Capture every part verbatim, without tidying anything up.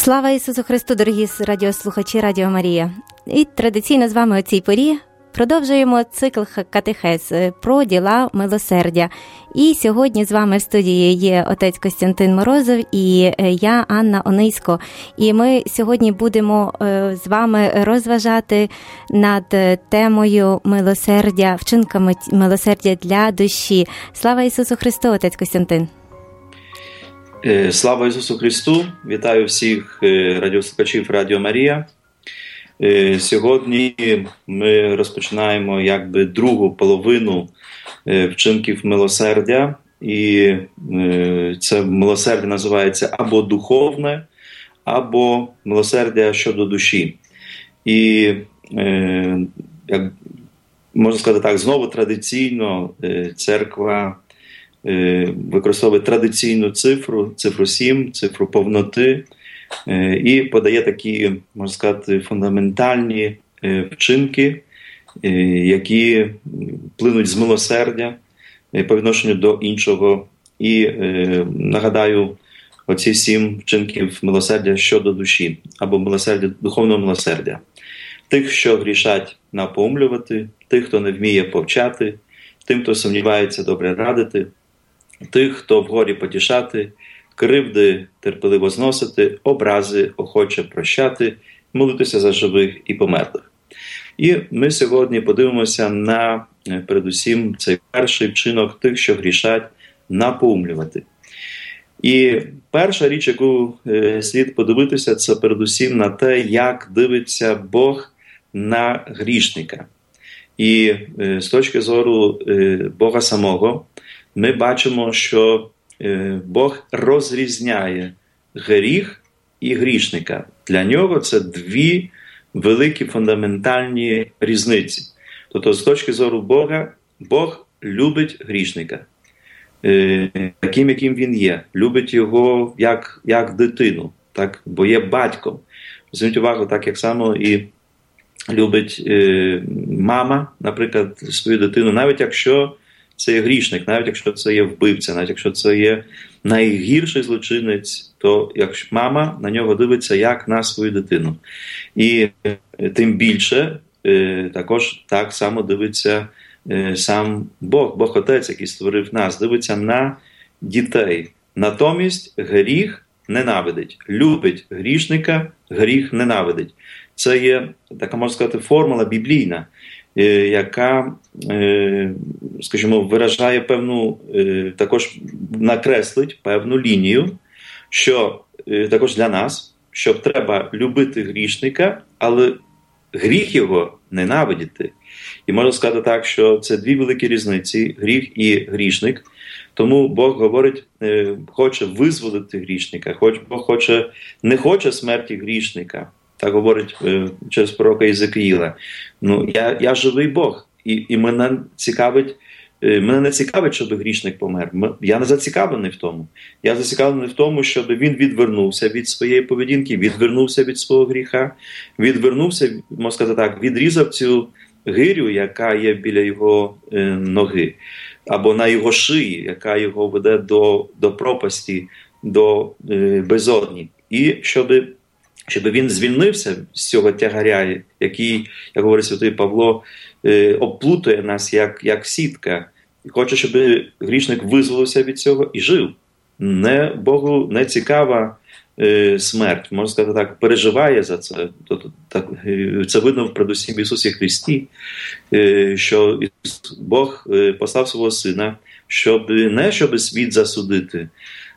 Слава Ісусу Христу, дорогі радіослухачі Радіо Марія. І традиційно з вами о цій порі продовжуємо цикл катехез про діла милосердя. І сьогодні з вами в студії є отець Костянтин Морозов і я, Анна Онисько. І ми сьогодні будемо з вами розважати над темою милосердя, вчинками милосердя для душі. Слава Ісусу Христу, отець Костянтин! Слава Ісусу Христу! Вітаю всіх радіослухачів Радіо Марія. Сьогодні ми розпочинаємо якби другу половину вчинків милосердя. І це милосердя називається або духовне, або милосердя щодо душі. І, як можна сказати так, знову традиційно церква використовує традиційну цифру, цифру сім, цифру повноти, і подає такі, можна сказати, фундаментальні вчинки, які плинуть з милосердя по відношенню до іншого. І нагадаю, оці сім вчинків милосердя щодо душі, або милосердя, духовного милосердя. Тих, що грішать, напоумлювати, тих, хто не вміє повчати, тим, хто сумнівається, добре радити, тих, хто вгорі потішати, кривди терпеливо зносити, образи охоче прощати, молитися за живих і померлих. І ми сьогодні подивимося на, передусім, цей перший вчинок тих, що грішать, напоумлювати. І перша річ, яку слід подивитися, це передусім на те, як дивиться Бог на грішника. І з точки зору Бога самого, ми бачимо, що Бог розрізняє гріх і грішника. Для нього це дві великі фундаментальні різниці. Тобто, з точки зору Бога, Бог любить грішника, таким, яким він є. Любить його як, як дитину, так, бо є батьком. Зверніть увагу, так як само і любить е, мама, наприклад, свою дитину, навіть якщо це є грішник, навіть якщо це є вбивця, навіть якщо це є найгірший злочинець, то якщо мама на нього дивиться як на свою дитину. І тим більше е, також так само дивиться е, сам Бог, Бог-Отець, який створив нас, дивиться на дітей. Натомість гріх ненавидить, любить грішника, гріх ненавидить. Це є, така, можна сказати, формула біблійна, яка, скажімо, виражає певну, також накреслить певну лінію, що також для нас, що треба любити грішника, але гріх його ненавидіти. І можна сказати так, що це дві великі різниці, гріх і грішник. Тому Бог говорить, хоче визволити грішника, Бог хоче, не хоче смерті грішника. Так говорить е, через пророка Єзекіїла. Ну, я, я живий Бог, і, і мене цікавить, е, мене не цікавить, щоб грішник помер. Я не зацікавлений в тому. Я зацікавлений в тому, щоб він відвернувся від своєї поведінки, відвернувся від свого гріха, відвернувся, можна сказати так, відрізав цю гирю, яка є біля його е, ноги, або на його шиї, яка його веде до, до пропасті, до е, безодні. І щоб щоб він звільнився з цього тягаря, який, як говорить святий Павло, обплутує нас як, як сітка. І хоче, щоб грішник визволився від цього і жив. Не, Богу не цікава е, смерть, можна сказати так, переживає за це. Тобто, так, це видно передусім в Ісусі Христі, е, що Бог послав свого Сина, щоб не щоб світ засудити.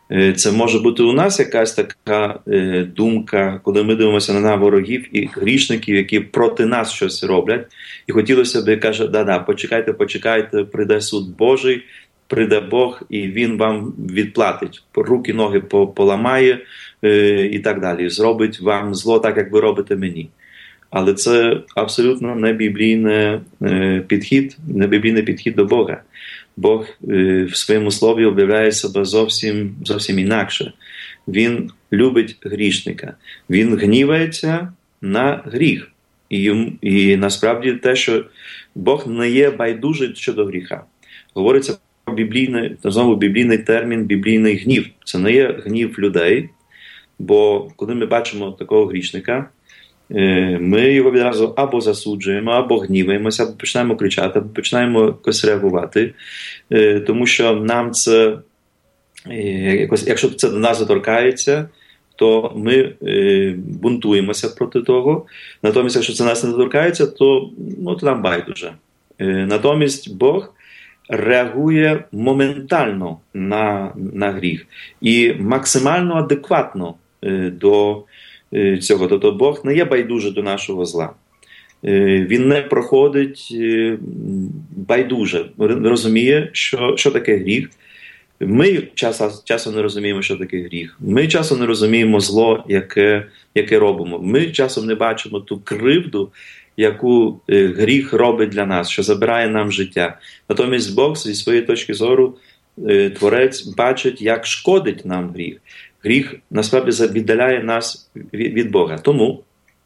Це може бути у нас якась така е, думка, коли ми дивимося на ворогів і грішників, які проти нас щось роблять. І хотілося б, каже, да-да, почекайте, почекайте, прийде суд Божий, прийде Бог, і Він вам відплатить. Руки, ноги поламає е, і так далі. Зробить вам зло так, як ви робите мені. Але це абсолютно не біблійний е, підхід, не біблійний підхід до Бога. Бог е, в своєму слові об'являє себе зовсім, зовсім інакше. Він любить грішника. Він гнівається на гріх. І, і насправді те, що Бог не є байдужий щодо гріха. Говориться про біблійний, знову біблійний термін, біблійний гнів. Це не є гнів людей, Бо коли ми бачимо такого грішника, ми його відразу або засуджуємо, або гніваємося, або починаємо кричати, або починаємо якось реагувати, тому що нам це, якось, якщо це до нас доторкається, то ми бунтуємося проти того. Натомість, якщо це нас не доторкається, то, ну, то нам байдуже. Натомість Бог реагує моментально на, на гріх і максимально адекватно до цього. Тобто Бог не є байдуже до нашого зла. Він не проходить байдуже, розуміє, що, що таке гріх. Ми часом, часом не розуміємо, що таке гріх. Ми часом не розуміємо зло, яке, яке робимо. Ми часом не бачимо ту кривду, яку гріх робить для нас, що забирає нам життя. Натомість Бог, зі своєї точки зору, Творець бачить, як шкодить нам гріх. Гріх, насправді, віддаляє нас від Бога. Тому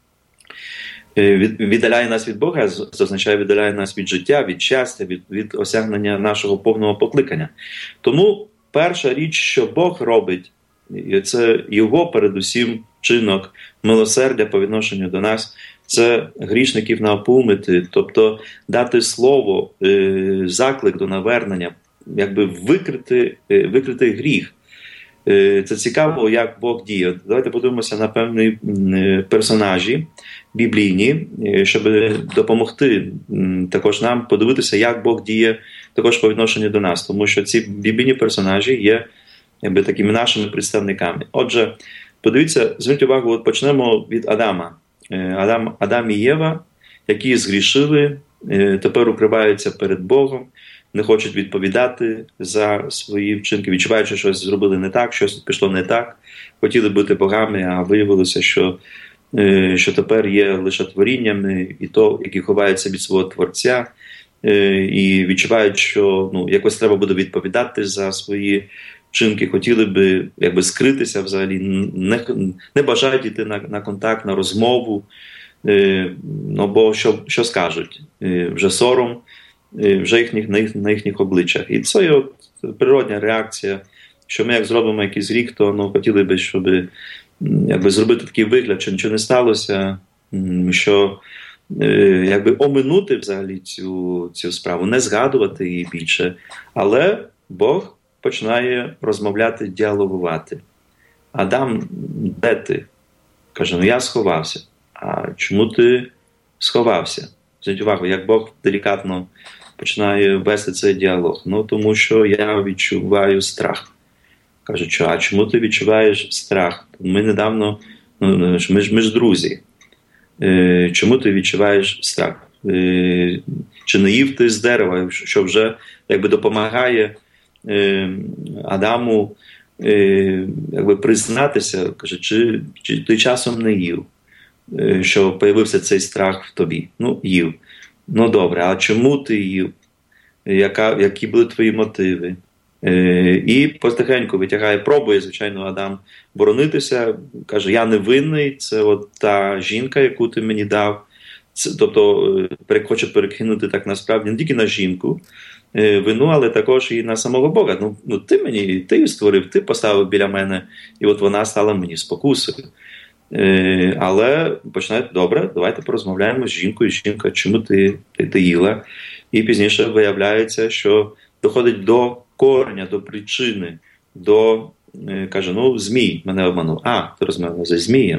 віддаляє нас від Бога, це означає віддаляє нас від життя, від щастя, від, від осягнення нашого повного покликання. Тому перша річ, що Бог робить, це його передусім чинок милосердя по відношенню до нас, це грішників наупомити, тобто дати слово, заклик до навернення, якби викрити, викрити гріх. Це цікаво, як Бог діє. Давайте подивимося на певні персонажі біблійні, щоб допомогти також нам подивитися, як Бог діє також по відношенню до нас. Тому що ці біблійні персонажі є, якби, такими нашими представниками. Отже, подивіться, зверніть увагу, от почнемо від Адама. Адам, Адам і Єва, які згрішили, тепер укриваються перед Богом, не хочуть відповідати за свої вчинки, відчувають, що щось зробили не так, щось пішло не так, хотіли бути богами, а виявилося, що, що тепер є лише творіннями, і то, які ховаються від свого Творця, і відчувають, що, ну, якось треба буде відповідати за свої вчинки, хотіли би, якби, скритися взагалі, не, не бажають йти на, на контакт, на розмову, ну, бо що, що скажуть? Вже сором, вже їхніх, на, їх, на їхніх обличчях. І це є от природня реакція, що ми як зробимо якийсь гріх, то, ну, хотіли би, щоб, якби, зробити такий вигляд, що нічого не сталося, що, якби, оминути взагалі цю, цю справу, не згадувати її більше. Але Бог починає розмовляти, діалогувати. Адам, де ти? Каже, ну я сховався. А чому ти сховався? Зверніть увагу, як Бог делікатно починає вести цей діалог. Ну, тому що я відчуваю страх. Каже, що, а чому ти відчуваєш страх? Ми недавно, ну, ми ж, ми ж друзі. Е, чому ти відчуваєш страх? Е, чи не їв ти з дерева, що вже, якби, допомагає е, Адаму, е, якби, признатися, каже, чи, чи ти часом не їв? Що появився цей страх в тобі. Ну, їв. Ну, добре, а чому ти їв? Яка, які були твої мотиви? Е, і потихеньку витягає, пробує, звичайно, Адам боронитися. Каже, я не винний, це от та жінка, яку ти мені дав. Це, тобто, хоче перекинути так насправді не тільки на жінку е, вину, але також і на самого Бога. Ну, ну ти мені, ти її створив, ти поставив біля мене, і от вона стала мені спокусою. Е, але починає, добре, давайте порозмовляємо з жінкою. Жінка, чому ти, ти, ти їла? І пізніше виявляється, що доходить до кореня, до причини, до, е, каже, ну, змій мене обманув. А, ти розмовляв зі змієм.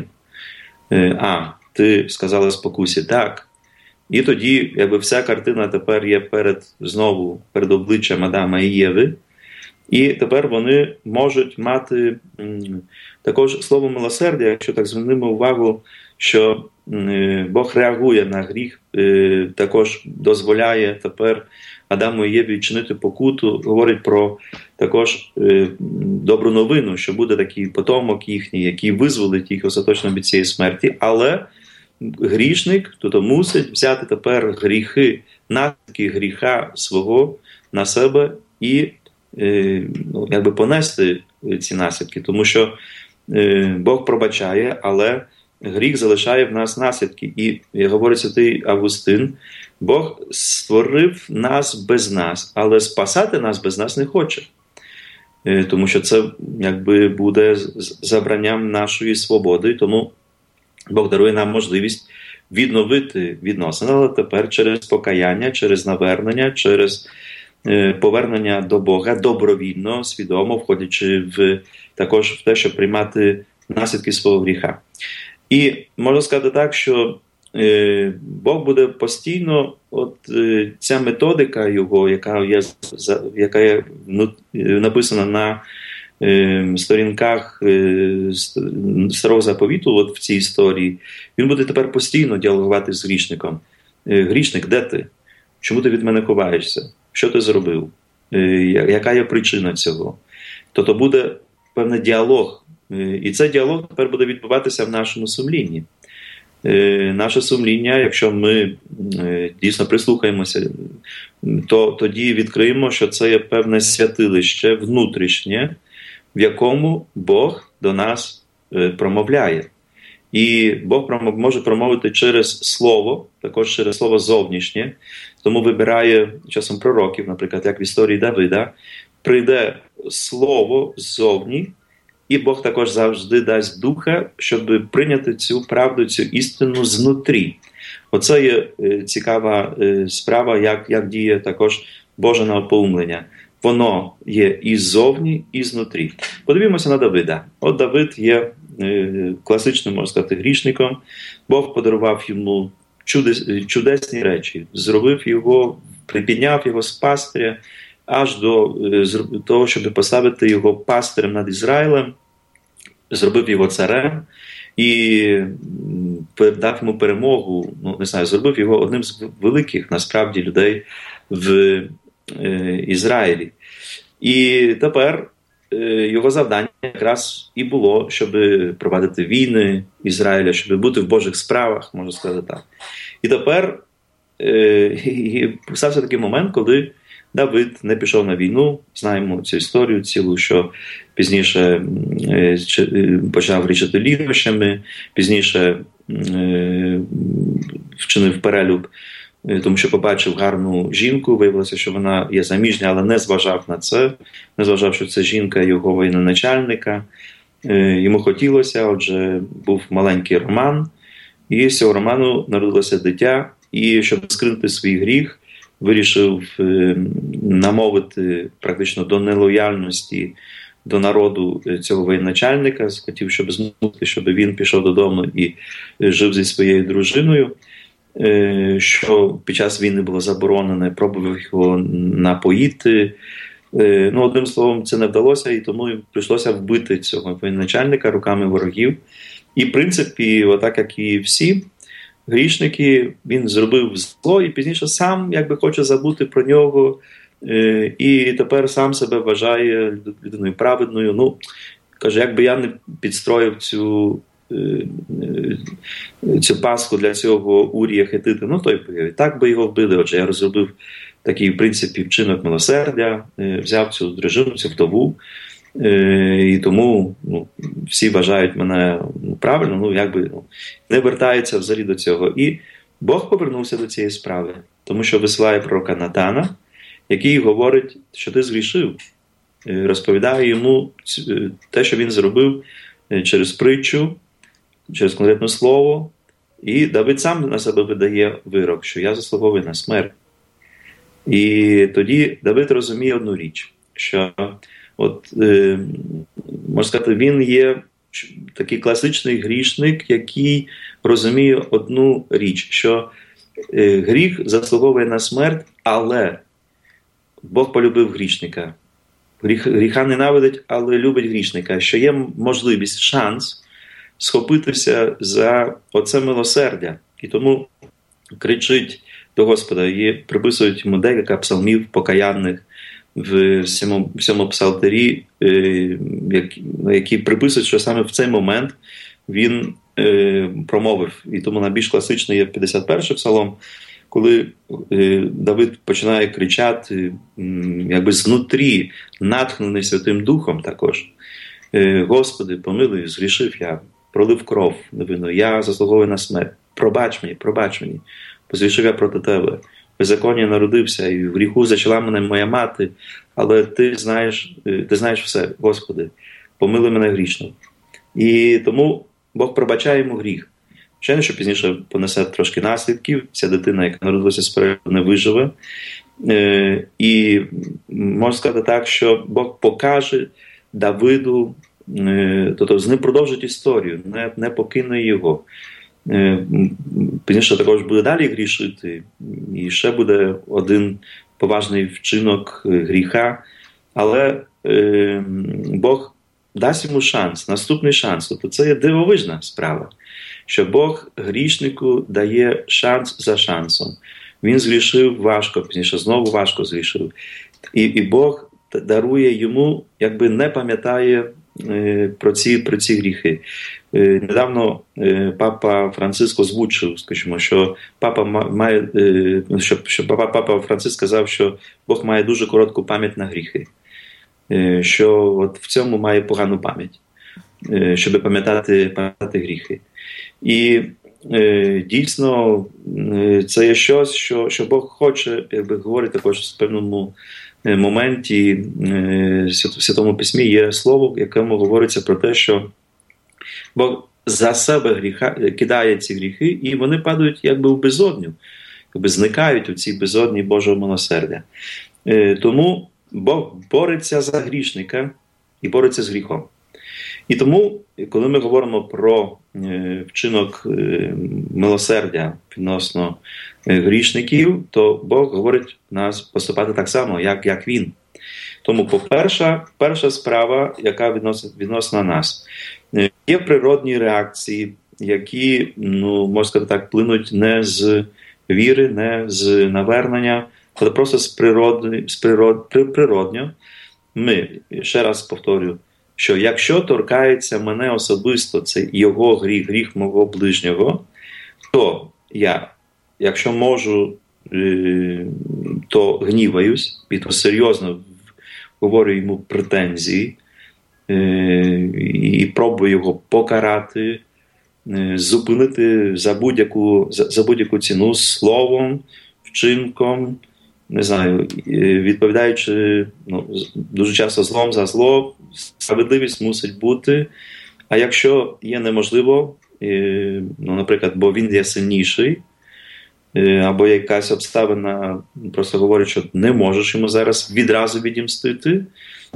Е, а, ти сказала спокусі, так. І тоді, якби, вся картина тепер є перед, знову, перед обличчям Адама і Єви. І тепер вони можуть мати м, також слово милосердя, якщо так звернемо увагу, що м, Бог реагує на гріх, е, також дозволяє тепер Адаму і Єві чинити покуту, говорить про також е, добру новину, що буде такий потомок їхній, який визволить їх остаточно від цієї смерті, але грішник тобто мусить взяти тепер гріхи, наслідки гріха свого на себе і ну, якби понести ці наслідки, тому що е, Бог пробачає, але гріх залишає в нас наслідки. І, як говорить святий Августин, Бог створив нас без нас, але спасати нас без нас не хоче. тому що це якби буде забранням нашої свободи, тому Бог дарує нам можливість відновити відносини, але тепер через покаяння, через навернення, через повернення до Бога добровільно, свідомо, входячи в, також в те, щоб приймати наслідки свого гріха. І можна сказати так, що е, Бог буде постійно, от е, ця методика його, яка є, яка є ну, написана на е, сторінках е, Старого Заповіту, от в цій історії, він буде тепер постійно діалогувати з грішником. Е, грішник, де ти? Чому ти від мене ховаєшся? Що ти зробив? Е, яка є причина цього? Тобто буде певний діалог. І цей діалог тепер буде відбуватися в нашому сумлінні. Е, наше сумління, якщо ми е, дійсно прислухаємося, то тоді відкриємо, що це є певне святилище внутрішнє, в якому Бог до нас е, промовляє. І Бог може промовити через слово, також через слово зовнішнє. Тому вибирає часом пророків, наприклад, як в історії Давида, прийде слово ззовні, і Бог також завжди дасть духа, щоб прийняти цю правду, цю істину знутрі. Оце є е, цікава е, справа, як, як діє також Боже наповнення. Воно є і ззовні, і знутрі. Подивімося на Давида. От Давид є е, класичним, можна сказати, грішником. Бог подарував йому чудес, чудесні речі. Зробив його, припідняв його з пастиря, аж до того, щоб поставити його пастирем над Ізраїлем, зробив його царем і дав йому перемогу, ну, не знаю, зробив його одним з великих, насправді, людей в е, Ізраїлі. І тепер е, його завдання якраз і було, щоб провадити війни Ізраїля, щоб бути в Божих справах, можна сказати так. І тепер е, і стався такий момент, коли Давид не пішов на війну, знаємо цю історію цілу, що пізніше е, почав грішити лінощами, пізніше е, вчинив перелюб, е, тому що побачив гарну жінку, виявилося, що вона є заміжня, але не зважав на це, не зважав, що це жінка його воєначальника. Е, йому хотілося, отже, був маленький роман, і з цього роману народилося дитя, і щоб скрити свій гріх, вирішив е, намовити практично до нелояльності до народу цього воєначальника, хотів, щоб змусити, щоб він пішов додому і жив зі своєю дружиною, е, що під час війни було заборонено, пробував його напоїти. Е, ну, одним словом, це не вдалося, і тому прийшлося вбити цього воєначальника руками ворогів. І, в принципі, отак, як і всі грішники, він зробив зло і пізніше сам якби хоче забути про нього, е, і тепер сам себе вважає людиною праведною. Ну, каже, якби я не підстроїв цю, е, цю пасху для цього Урія Хетита, ну, то й так би його вбили. Отже, я розробив такий, в принципі, вчинок милосердя, е, взяв цю дружину, цю вдову, Е, і тому ну, всі вважають мене ну, правильно, ну якби ну, не вертаються взагалі до цього. І Бог повернувся до цієї справи, тому що висилає пророка Натана, який говорить, що ти згрішив, е, розповідає йому те, що він зробив е, через притчу, через конкретне слово, і Давид сам на себе видає вирок, що я заслуговую на смерть. І тоді Давид розуміє одну річ, що От, е, можна сказати, він є такий класичний грішник, який розуміє одну річ, що е, гріх заслуговує на смерть, але Бог полюбив грішника. Гріх, гріха ненавидить, але любить грішника, що є можливість, шанс схопитися за оце милосердя. І тому кричить до Господа, і приписують йому декілька псалмів покаянних, в всьому, всьому псалтирі, е, які, які приписують, що саме в цей момент він е, промовив. І тому найбільш класичний є п'ятдесят перший псалом, коли е, Давид починає кричати, м, якби знутрі, натхнений Святим Духом також. Е, Господи, помилуй, згрішив я, пролив кров невинну, я заслуговую на смерть. Пробач мені, пробач мені, позрішив я проти Тебе. беззаконня народився, і в гріху зачала мене моя мати, але ти знаєш, ти знаєш все, Господи, помилуй мене грішного. І тому Бог пробачає йому гріх. Ще не, що пізніше понесе трошки наслідків, ця дитина, яка народилася з перероду, не виживе. Е, і можна сказати так, що Бог покаже Давиду, е, тобто з ним продовжить історію, не, не покине його. Е, пізніше також буде далі грішити, і ще буде один поважний вчинок гріха, але е, Бог дасть йому шанс, наступний шанс. Тобто це є дивовижна справа, що Бог грішнику дає шанс за шансом. Він згрішив важко, пізніше знову важко згрішив. І, і Бог дарує йому, якби не пам'ятає е, про, ці, про ці гріхи. Е, недавно е, папа Франциск озвучив, скажімо, що папа має, е, що, що папа, папа Франциск сказав, що Бог має дуже коротку пам'ять на гріхи. Е, що от в цьому має погану пам'ять, е, щоб пам'ятати, пам'ятати гріхи. І е, дійсно е, це є щось, що, що Бог хоче, якби говорить також в певному моменті е, в Святому Письмі є слово, в якому говориться про те, що Бог за себе гріха, кидає ці гріхи, і вони падають якби в безодню, якби зникають у цій безодні Божого милосердя. Е, тому Бог бореться за грішника і бореться з гріхом. І тому, коли ми говоримо про е, вчинок е, милосердя відносно е, грішників, то Бог говорить нас поступати так само, як, як Він. Тому, по-перше, перша справа, яка відносить, відносно нас, е, є природні реакції, які, ну, можна сказати так, плинуть не з віри, не з навернення, але просто з природи, з природ, природньо. Ми, ще раз повторюю, що якщо торкається мене особисто, це його гріх, гріх мого ближнього, то я, якщо можу, то гніваюсь, і то серйозно говорю йому претензії, і пробую його покарати, зупинити за будь-яку, за будь-яку ціну словом, вчинком, не знаю, відповідаючи, ну, дуже часто злом за зло, справедливість мусить бути. А якщо є неможливо, ну, наприклад, бо він є сильніший, або якась обставина просто говорить, що не можеш йому зараз відразу відімстити,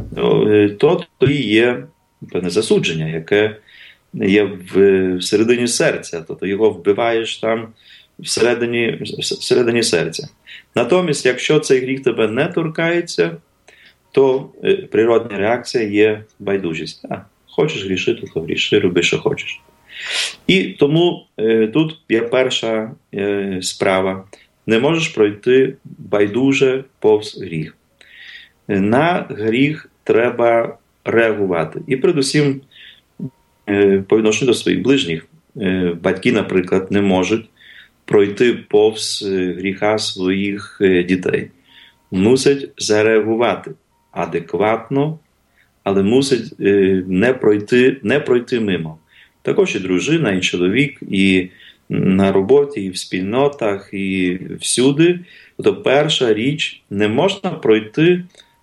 то тоді є певне засудження, яке є в, всередині серця, тобто його вбиваєш там всередині, всередині серця. Натомість, якщо цей гріх тебе не торкається, то е, природна реакція є байдужість. А, хочеш грішити, то гріши, роби, що хочеш. І тому е, тут є перша е, справа. Не можеш пройти байдуже повз гріх. На гріх треба реагувати. І передусім, е, по відношенню до своїх ближніх, е, батьки, наприклад, не можуть пройти повз гріха своїх дітей. Мусить зареагувати адекватно, але мусить не пройти, не пройти мимо. Також і дружина, і чоловік, і на роботі, і в спільнотах, і всюди. Тобто перша річ, не можна пройти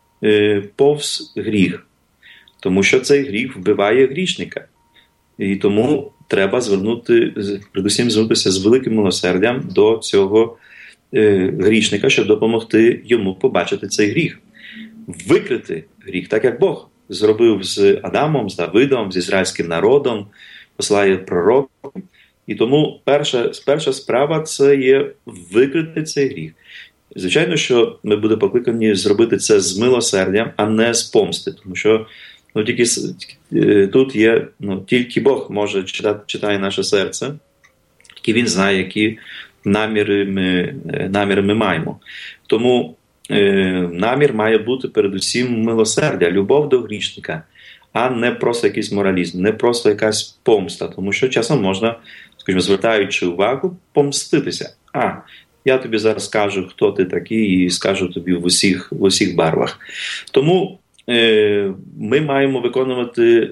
повз гріх, тому що цей гріх вбиває грішника. І тому треба звернути, передусім звернутися з великим милосердям до цього е, грішника, щоб допомогти йому побачити цей гріх. Викрити гріх, так як Бог зробив з Адамом, з Давидом, з ізраїльським народом, посилає пророків. І тому перша, перша справа – це є викрити цей гріх. Звичайно, що ми будемо покликані зробити це з милосердям, а не з помсти, тому що ну, тільки, тут є, ну, тільки Бог може читати, читає наше серце, тільки Він знає, які наміри ми, наміри ми маємо. Тому е, намір має бути передусім милосердя, любов до грішника, а не просто якийсь моралізм, не просто якась помста, тому що часом можна, скажімо, звертаючи увагу, помститися. А, я тобі зараз скажу, хто ти такий, і скажу тобі в усіх, в усіх барвах. Тому ми маємо виконувати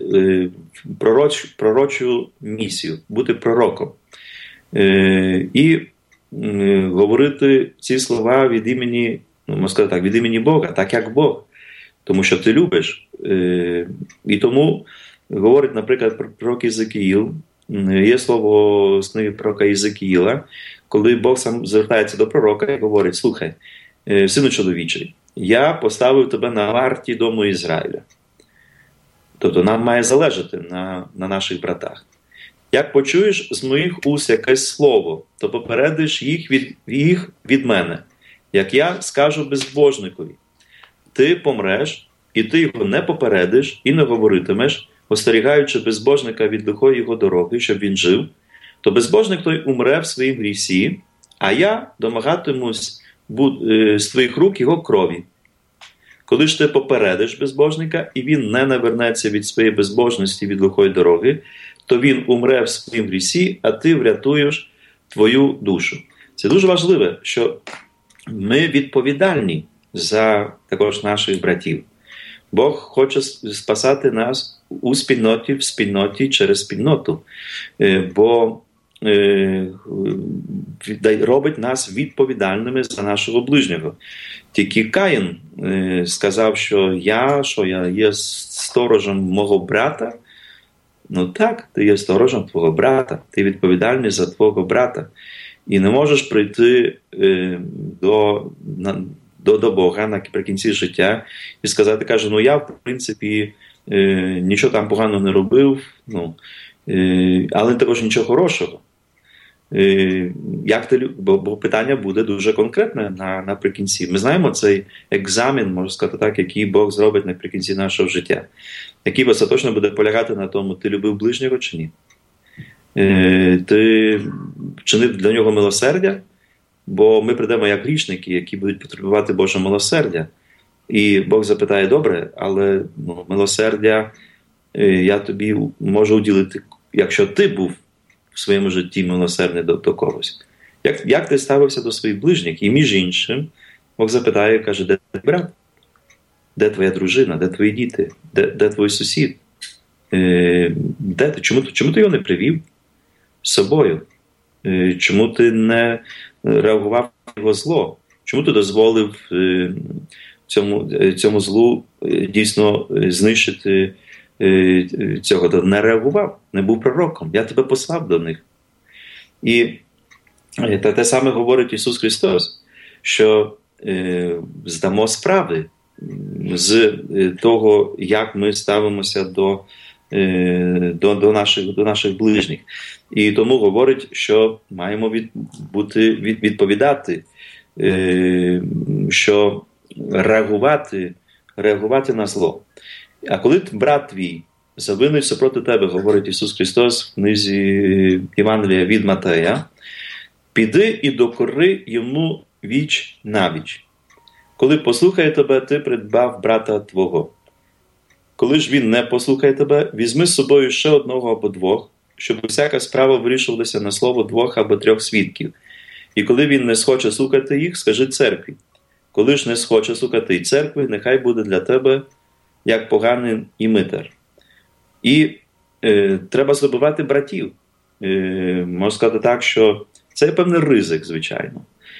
пророч, пророчу місію, бути пророком. І говорити ці слова від імені, ну, можна сказати так, від імені Бога, так як Бог. Тому що ти любиш. І тому говорить, наприклад, пророк Єзекіїл, є слово з книги пророка Єзекіїла, коли Бог сам звертається до пророка і говорить: слухай, сину чоловічий, я поставив тебе на варті дому Ізраїля. Тобто нам має залежати на, на наших братах. Як почуєш з моїх уст якесь слово, то попередиш їх від, їх від мене, як я скажу безбожникові. Ти помреш, і ти його не попередиш і не говоритимеш, остерігаючи безбожника від лихої його дороги, щоб він жив, то безбожник той умре в своїм грісі, а я домагатимусь з твоїх рук його крові. Коли ж ти попередиш безбожника, і він не навернеться від своєї безбожності від лихої дороги, то він умре в своїм грісі, а ти врятуєш твою душу. Це дуже важливо, що ми відповідальні за також наших братів. Бог хоче спасати нас у спільноті, в спільноті, через спільноту, бо робить нас відповідальними за нашого ближнього. Тільки Каїн сказав, що я, що я є сторожем мого брата. Ну так, ти є сторожем твого брата, ти відповідальний за твого брата. І не можеш прийти до, до, до Бога наприкінці життя і сказати, каже, ну я, в принципі, нічого там поганого не робив, ну, але також нічого хорошого. Як ти, бо, бо питання буде дуже конкретне на, наприкінці. Ми знаємо цей екзамен, можна сказати так, який Бог зробить наприкінці нашого життя. Який остаточно буде полягати на тому, ти любив ближнього чи ні. Ти вчинив для нього милосердя, бо ми прийдемо як грішники, які будуть потребувати Божого милосердя. І Бог запитає, добре, але ну, милосердя я тобі можу уділити, якщо ти був в своєму житті милосердний до, до когось. Як, як ти ставився до своїх ближніх? І між іншим, Бог запитає, каже, де твій брат? Де твоя дружина? Де твої діти? Де, де твій сусід? Е, де ти? Чому, чому ти його не привів з собою? Е, чому ти не реагував на його зло? Чому ти дозволив е, цьому, цьому злу е, дійсно знищити цього? Не реагував, не був пророком. Я тебе послав до них. І те, те саме говорить Ісус Христос, що е, здамо справи з того, як ми ставимося до, е, до, до, наших, до наших ближніх. І тому говорить, що маємо від, бути, від, відповідати, е, що реагувати, реагувати на зло. А коли брат твій завинився проти тебе, говорить Ісус Христос в книзі Євангелія від Матея, піди і докори йому віч навіч. Коли послухає тебе, ти придбав брата твого. Коли ж він не послухає тебе, візьми з собою ще одного або двох, щоб всяка справа вирішувалася на слово двох або трьох свідків. І коли він не схоче слухати їх, скажи церкві. Коли ж не схоче слухати й церкви, нехай буде для тебе як поганин і митар. І е, треба здобувати братів. Е, можна сказати так, що це певний ризик, звичайно.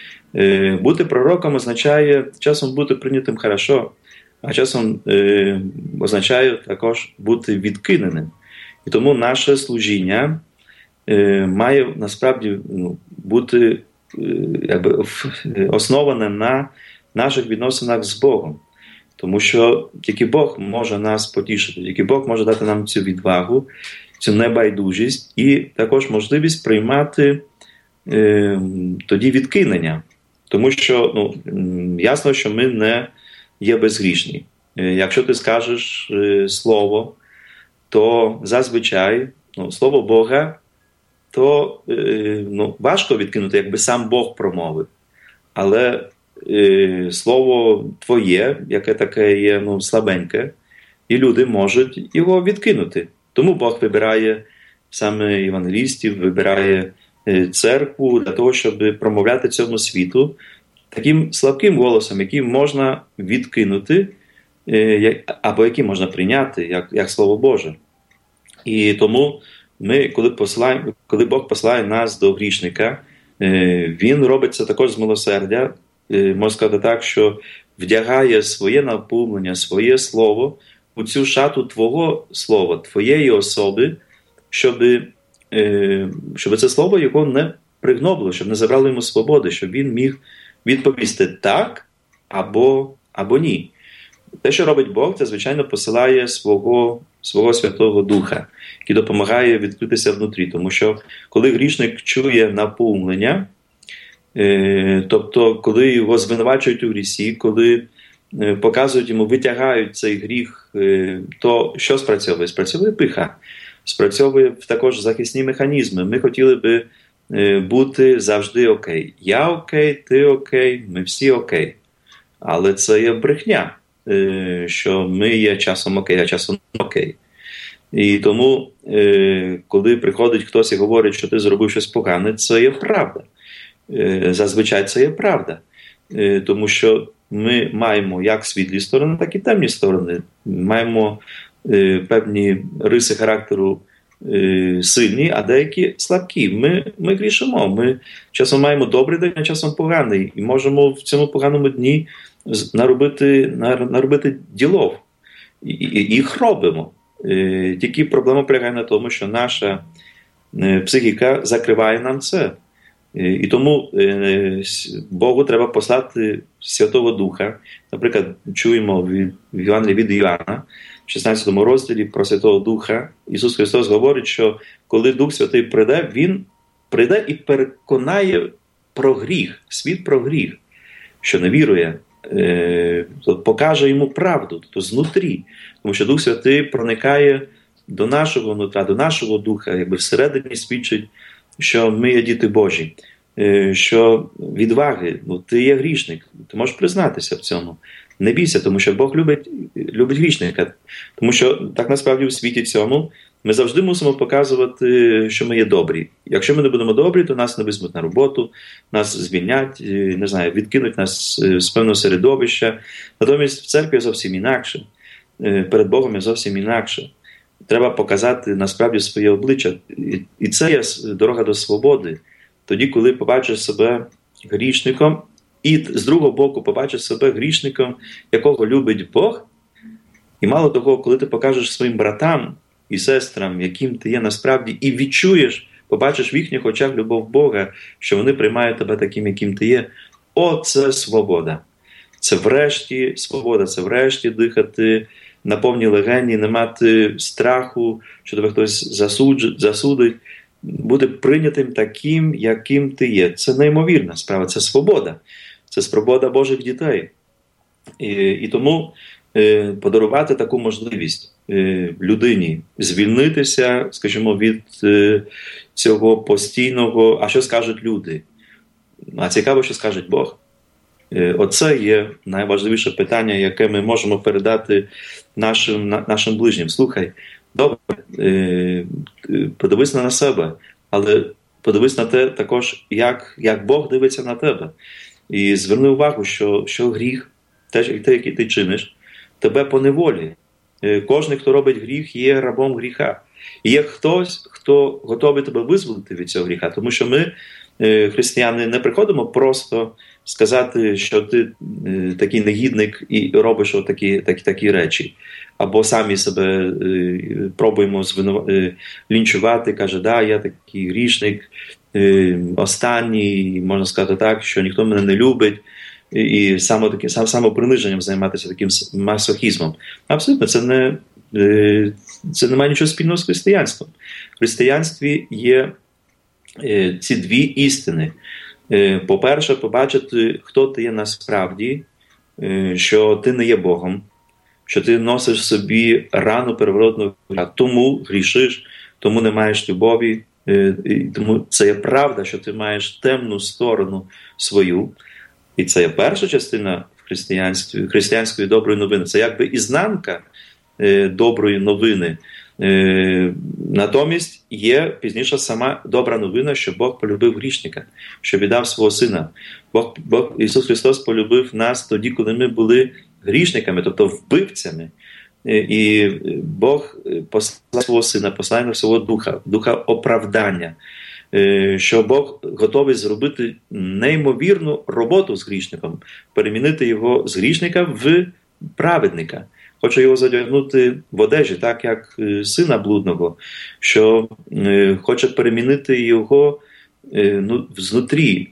Е, бути пророком означає часом бути прийнятим хорошо, а часом е, означає також бути відкиненим. І тому наше служіння е, має насправді ну, бути е, якби, основане на наших відносинах з Богом. Тому що тільки Бог може нас потішити, тільки Бог може дати нам цю відвагу, цю небайдужість і також можливість приймати е, тоді відкинення. Тому що ну, ясно, що ми не є безгрішні. Е, якщо ти скажеш е, слово, то зазвичай ну, слово Бога, то е, ну, важко відкинути, якби сам Бог промовив. Але е, слово твоє, яке таке є ну, слабеньке, і люди можуть його відкинути. Тому Бог вибирає саме євангелістів, вибирає е, церкву для того, щоб промовляти цьому світу таким слабким голосом, який можна відкинути, е, або який можна прийняти, як, як Слово Боже. І тому ми, коли, посилаємо, коли Бог посилає нас до грішника, Він робить це також з милосердя, можна сказати так, що вдягає своє наповнення, своє слово у цю шату твого слова, твоєї особи, щоб, щоб це слово його не пригнобло, щоб не забрало йому свободи, щоб він міг відповісти так або, або ні. Те, що робить Бог, це, звичайно, посилає свого, свого Святого Духа, який допомагає відкритися внутрі. Тому що, коли грішник чує наповнення, е, тобто, коли його звинувачують у грісі, коли е, показують йому, витягають цей гріх, е, то що спрацьовує? Спрацьовує пиха, спрацьовує також захисні механізми. Ми хотіли би е, бути завжди окей. Я окей, ти окей, ми всі окей. Але це є брехня, що ми є часом окей, а часом не окей. І тому, коли приходить хтось і говорить, що ти зробив щось погане, це є правда. Зазвичай це є правда. Тому що ми маємо як світлі сторони, так і темні сторони. Маємо певні риси характеру сильні, а деякі слабкі. Ми, ми грішимо. Ми часом маємо добрий день, а часом поганий. І можемо в цьому поганому дні наробити, наробити ділов. І, і їх робимо. Тільки проблема полягає на тому, що наша психіка закриває нам це. І тому Богу треба послати Святого Духа. Наприклад, чуємо від Євангелія від Іоанна, в шістнадцятому розділі про Святого Духа. Ісус Христос говорить, що коли Дух Святий прийде, Він прийде і переконає про гріх, світ про гріх, що не вірує, покаже йому правду, тобто знутрі. Тому що Дух Святий проникає до нашого нутра, до нашого духа, якби всередині свідчить, що ми є діти Божі, що відваги, ну ти є грішник, ти можеш признатися в цьому. Не бійся, тому що Бог любить, любить грішника. Тому що так насправді в світі цьому ми завжди мусимо показувати, що ми є добрі. Якщо ми не будемо добрі, то нас не візьмуть на роботу, нас звільнять, не знаю, відкинуть нас з певного середовища. Натомість в церкві зовсім інакше, перед Богом є зовсім інакше. Треба показати насправді своє обличчя. І це є дорога до свободи. Тоді, коли побачиш себе грішником, і з другого боку побачиш себе грішником, якого любить Бог, і мало того, коли ти покажеш своїм братам і сестрам, яким ти є насправді, і відчуєш, побачиш в їхніх очах любов Бога, що вони приймають тебе таким, яким ти є, о, це свобода. Це врешті свобода, це врешті дихати на повній легені, не мати страху, що тебе хтось засудить, засудить, бути прийнятим таким, яким ти є. Це неймовірна справа, це свобода. Це свобода Божих дітей. І, і тому е, подарувати таку можливість е, людині звільнитися, скажімо, від е, цього постійного, а що скажуть люди? А цікаво, що скаже Бог. Е, оце є найважливіше питання, яке ми можемо передати нашим, на, нашим ближнім. Слухай, добре, е, подивись на себе, але подивись на те також, як, як Бог дивиться на тебе. І зверни увагу, що, що гріх, те, те, який ти чиниш, тебе поневолює. Кожен, хто робить гріх, є рабом гріха. І є хтось, хто готовий тебе визволити від цього гріха. Тому що ми, християни, не приходимо просто сказати, що ти такий негідник і робиш такі, такі, такі речі. Або самі себе пробуємо звинов... лінчувати, каже, да, я такий грішник, останній, можна сказати так, що ніхто мене не любить, і само таки, сам, самоприниженням займатися таким масохізмом. Абсолютно, це не, це не має нічого спільного з християнством. В християнстві є ці дві істини. По-перше, побачити, хто ти є насправді, що ти не є Богом, що ти носиш в собі рану переворотного гріха, тому грішиш, тому не маєш любові, тому це є правда, що ти маєш темну сторону свою. І це є перша частина в християнстві, християнської доброї новини. Це якби ізнанка е, доброї новини. Е, натомість є пізніше сама добра новина, що Бог полюбив грішника, що віддав свого сина. Бог, Бог, Ісус Христос полюбив нас тоді, коли ми були грішниками, тобто вбивцями. І Бог послав свого сина, послав свого духа, духа оправдання, що Бог готовий зробити неймовірну роботу з грішником, перемінити його з грішника в праведника. Хоче його задягнути в одежі, так як сина блудного, що хоче перемінити його ну, знутрі,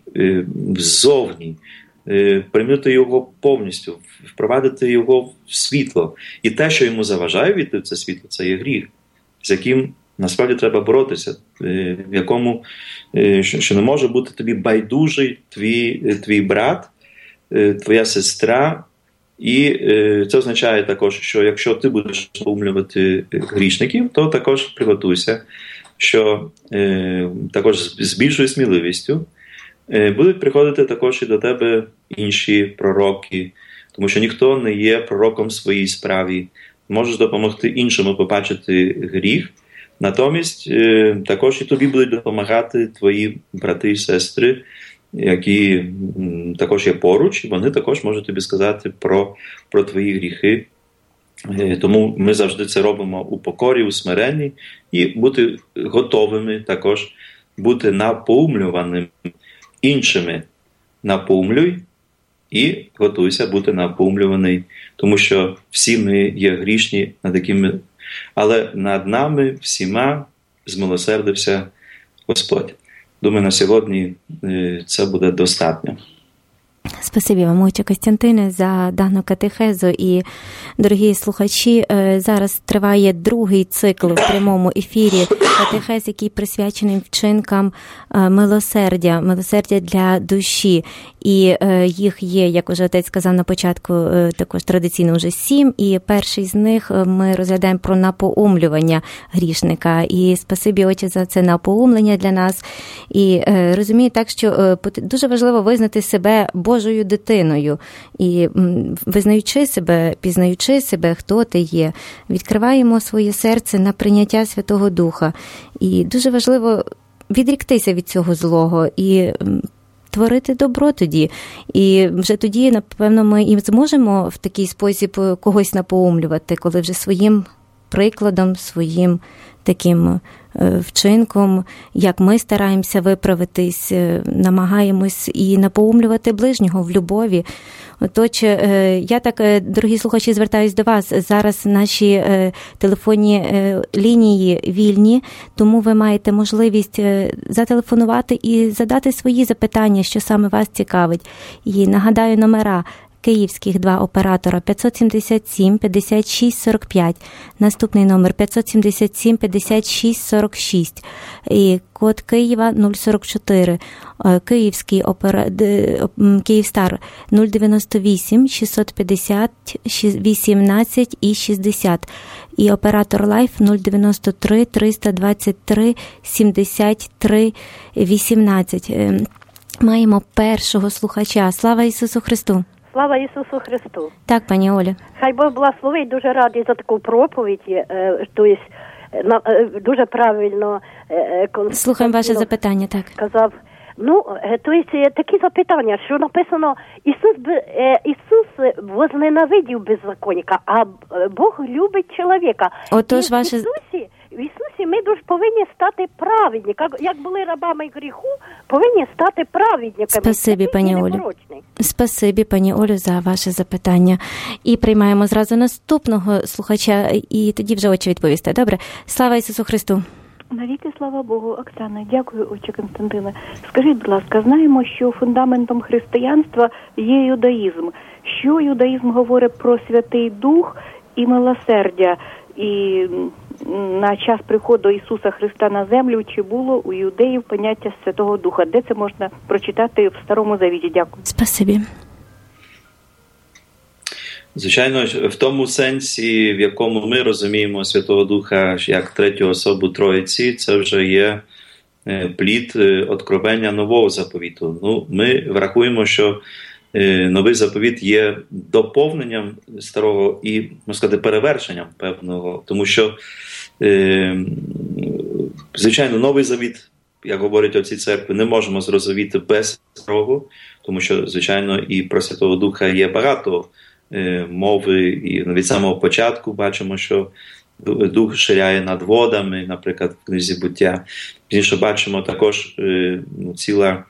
ззовні, перемінити його повністю, впровадити його в світло. І те, що йому заважає війти в це світло, це є гріх, з яким насправді треба боротися, в якому, що не може бути тобі байдужий твій, твій брат, твоя сестра. І це означає також, що якщо ти будеш наумлювати грішників, то також приготуйся, що також з більшою сміливістю будуть приходити також і до тебе інші пророки, тому що ніхто не є пророком в своїй справі. Можеш допомогти іншому побачити гріх, натомість також і тобі будуть допомагати твої брати і сестри, які також є поруч, і вони також можуть тобі сказати про, про твої гріхи. Тому ми завжди це робимо у покорі, у смиренні, і бути готовими також бути напоумлюваними іншими. Напоумлюй і готуйся бути напоумлюваний, тому що всі ми є грішні, над якими, але над нами всіма змилосердився Господь. Думаю, на сьогодні це буде достатньо. Спасибі вам, отче Костянтине, за дану катехезу. І, дорогі слухачі, зараз триває другий цикл в прямому ефірі катехез, який присвячений вчинкам милосердя, милосердя для душі. І їх є, як уже отець сказав на початку, також традиційно вже сім. І перший з них ми розглядаємо про напоумлювання грішника. І спасибі, отче, за це напоумлення для нас. І розумію так, що дуже важливо визнати себе Божою дитиною. І визнаючи себе, пізнаючи себе, хто ти є, відкриваємо своє серце на прийняття Святого Духа. І дуже важливо відріктися від цього злого і творити добро тоді. І вже тоді, напевно, ми і зможемо в такий спосіб когось напоумлювати, коли вже своїм прикладом, своїм таким вчинком, як ми стараємося виправитись, намагаємось і напоумлювати ближнього в любові. Отож, я так, дорогі слухачі, звертаюсь до вас. Зараз наші телефонні лінії вільні, тому ви маєте можливість зателефонувати і задати свої запитання, що саме вас цікавить. І нагадаю номера київських два оператора п'ятсот сімдесят сім п'ятдесят шість сорок п'ять, наступний номер п'ятсот сімдесят сім п'ятдесят шість сорок шість і код Києва нуль сорок чотири, київський опера... Київстар нуль дев'яносто вісім шістсот п'ятдесят вісімнадцять і шістдесят і оператор Лайф нуль дев'яносто три триста двадцять три сімдесят три вісімнадцять. Маємо першого слухача. Слава Ісусу Христу! Слава Ісусу Христу! Так, пані Оля. Хай Бог благословить, дуже радий за таку проповідь, тобто дуже правильно слухаємо ваше запитання, так. Казав. Ну, тобто такі запитання, що написано, Ісус, Ісус возненавидів беззаконника, а Бог любить чоловіка. Отож, і в ваше... Ісусі, в Ісусі ми дуже повинні стати праведні. Як були рабами гріху, повинні стати праведниками. Спасибі, пані Олю. Спасибі, пані Олю, за ваше запитання. І приймаємо зразу наступного слухача, і тоді вже отче відповісте. Добре? Слава Ісусу Христу! Навіки, слава Богу. Оксана, дякую, отче Константине. Скажіть, будь ласка, знаємо, що фундаментом християнства є юдаїзм. Що юдаїзм говорить про Святий Дух і милосердя? І на час приходу Ісуса Христа на землю, чи було у юдеїв поняття Святого Духа? Де це можна прочитати в Старому Завіті? Дякую. Спасибі. Звичайно, в тому сенсі, в якому ми розуміємо Святого Духа як третю особу Троїці, це вже є плід откровення Нового заповіту. Ну, ми врахуємо, що Новий заповіт є доповненням Старого і, можна сказати, перевершенням певного, тому що, звичайно, Новий Завіт, як говорять отці церкви, не можемо зрозуміти без Старого, тому що, звичайно, і про Святого Духа є багато мови, і від самого початку бачимо, що Дух ширяє над водами, наприклад, в книзі «Буття». Пізніше бачимо також ну, ціла,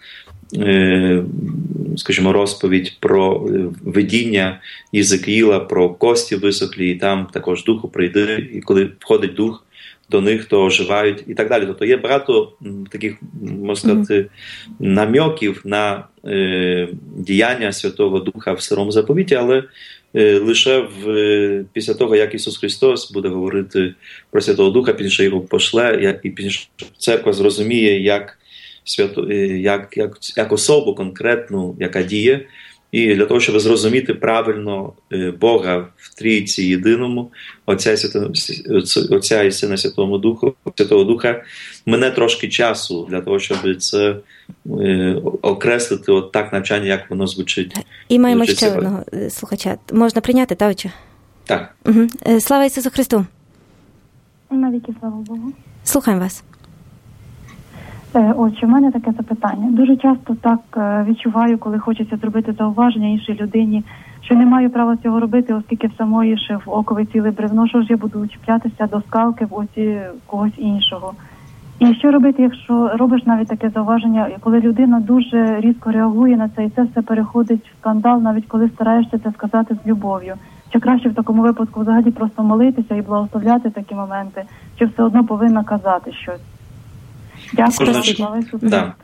скажімо, розповідь про видіння Єзекіїла, про кості висохлі, і там також Духу прийде, і коли входить Дух до них, то оживають і так далі. Тобто є багато таких, можна сказати, намьоків на е, діяння Святого Духа в Старому Заповіті, але е, лише в, після того, як Ісус Христос буде говорити про Святого Духа, пізніше його пошле, як, і пізніше церква зрозуміє, як, свято, як, як, як особу конкретну, яка діє. І для того, щоб зрозуміти правильно Бога в Трійці єдиному, Отця, Отця і Сина Святого Духу, Святого Духа, мене трошки часу для того, щоб це е, окреслити от так навчання, як воно звучить. І маємо звучить ще сьогодні. Одного слухача. Можна прийняти, та отче? Так. Угу. Слава Ісусу Христу! Навіки слава Богу. Слухаємо вас. Отже, в мене таке запитання. Дуже часто так відчуваю, коли хочеться зробити зауваження іншій людині, що не маю права цього робити, оскільки в самої ще в окові ціле бревно, що ж я буду чіплятися до скалки в оці когось іншого. І що робити, якщо робиш навіть таке зауваження, коли людина дуже різко реагує на це, і це все переходить в скандал, навіть коли стараєшся це сказати з любов'ю? Чи краще в такому випадку взагалі просто молитися і благословляти такі моменти, чи все одно повинна казати щось? Дякую. Да.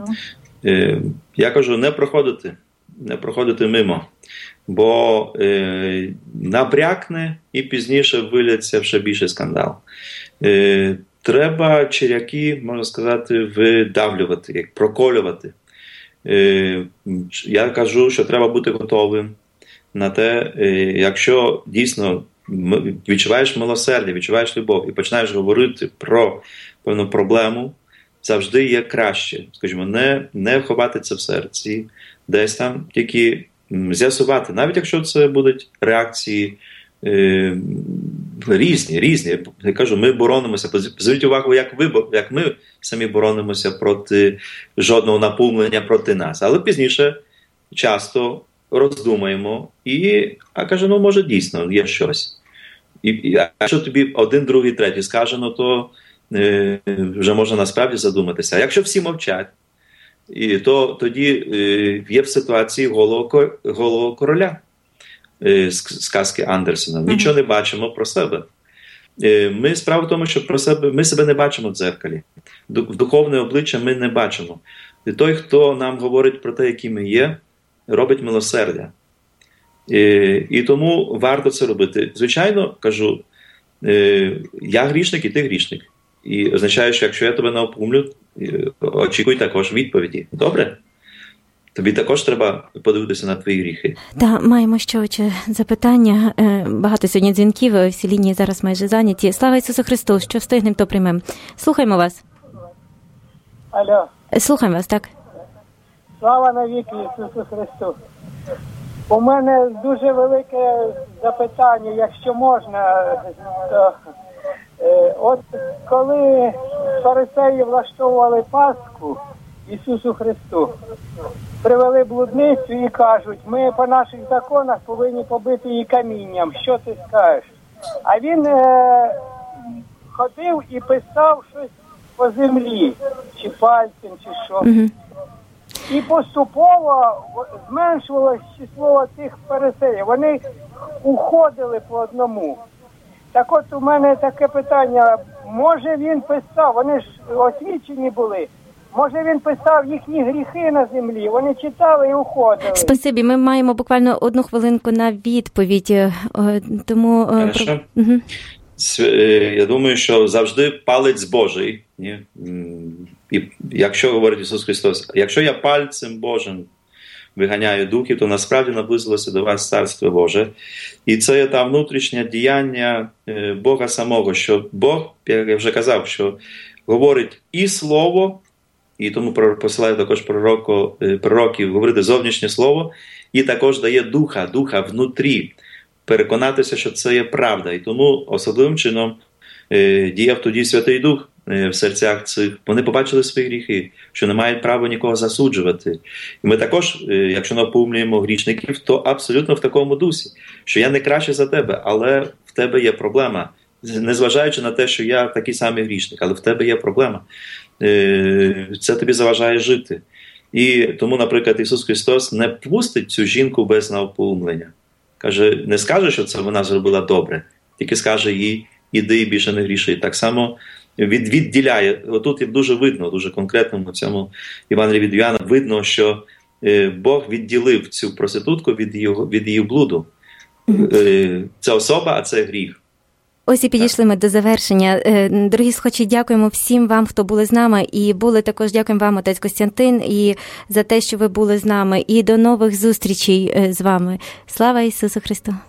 Я кажу, не проходити, не проходити мимо, бо е, набрякне і пізніше виляться в ще більший скандал. Е, треба черяки, можна сказати, видавлювати, як проколювати. Е, я кажу, що треба бути готовим на те, е, якщо дійсно відчуваєш милосердя, відчуваєш любов і починаєш говорити про певну проблему, завжди є краще, скажімо, не, не ховати це в серці, десь там тільки з'ясувати, навіть якщо це будуть реакції е, різні, різні. Я кажу, ми боронимося, зверніть увагу, як, ви, як ми самі боронимося проти жодного наповнення проти нас, але пізніше часто роздумаємо і, а кажу, ну може дійсно є щось. І, і якщо тобі один, другий, третій скажено, то вже можна насправді задуматися. А якщо всі мовчать, то тоді є в ситуації голого, голого короля з сказки Андерсена. Нічого не бачимо про себе. Ми, справа в тому, що про себе, ми себе не бачимо в дзеркалі. В духовне обличчя ми не бачимо. І той, хто нам говорить про те, які ми є, робить милосердя. І, і тому варто це робити. Звичайно, кажу, я грішник і ти грішник. І означає, що якщо я тебе наупомлю, очікуй також відповіді. Добре? Тобі також треба подивитися на твої гріхи. Так, маємо ще очі запитання. Багато сьогодні дзвінків, всі лінії зараз майже зайняті. Слава Ісусу Христу! Що встигнемо, то приймемо. Слухаємо вас. Алло. Слухаємо вас, так. Слава навіки Ісусу Христу! У мене дуже велике запитання, якщо можна, то... От коли фарисеї влаштовували Пасху Ісусу Христу, привели блудницю і кажуть, ми по наших законах повинні побити її камінням, що ти скажеш? А він е- ходив і писав щось по землі, чи пальцем, чи що. Mm-hmm. І поступово зменшувалось число цих фарисеїв. Вони уходили по одному. Так от у мене таке питання, може він писав, вони ж освічені були, може він писав їхні гріхи на землі, вони читали і уходили. Спасибі, ми маємо буквально одну хвилинку на відповідь, тому... Хорошо. Угу. Я думаю, що завжди палець Божий, ні? І якщо говорить Ісус Христос, якщо я пальцем Божим виганяю духів, то насправді наблизилося до вас Царство Боже. І це є та внутрішнє діяння Бога самого, що Бог, як я вже казав, що говорить і слово, і тому посилає також пророку, пророків говорити зовнішнє слово, і також дає духа, духа внутрі, переконатися, що це є правда. І тому особливим чином діяв тоді Святий Дух в серцях цих. Вони побачили свої гріхи, що не мають права нікого засуджувати. І ми також, якщо наповнюємо грішників, то абсолютно в такому дусі, що я не краще за тебе, але в тебе є проблема. незважаючи на те, що я такий самий грішник, але в тебе є проблема. Це тобі заважає жити. І тому, наприклад, Ісус Христос не пустить цю жінку без навпоумлення. Каже, не скаже, що це вона зробила добре, тільки скаже їй, іди і більше не гріши. Так само від, відділяє. Отут дуже видно, дуже конкретно в цьому Євангелії від Йоанна, видно, що Бог відділив цю проститутку від її, від її блуду. Це особа, а це гріх. Ось і підійшли ми до завершення. Дорогі слухачі, дякуємо всім вам, хто були з нами. І були також, дякуємо вам, отець Костянтин, і за те, що ви були з нами. І до нових зустрічей з вами. Слава Ісусу Христу!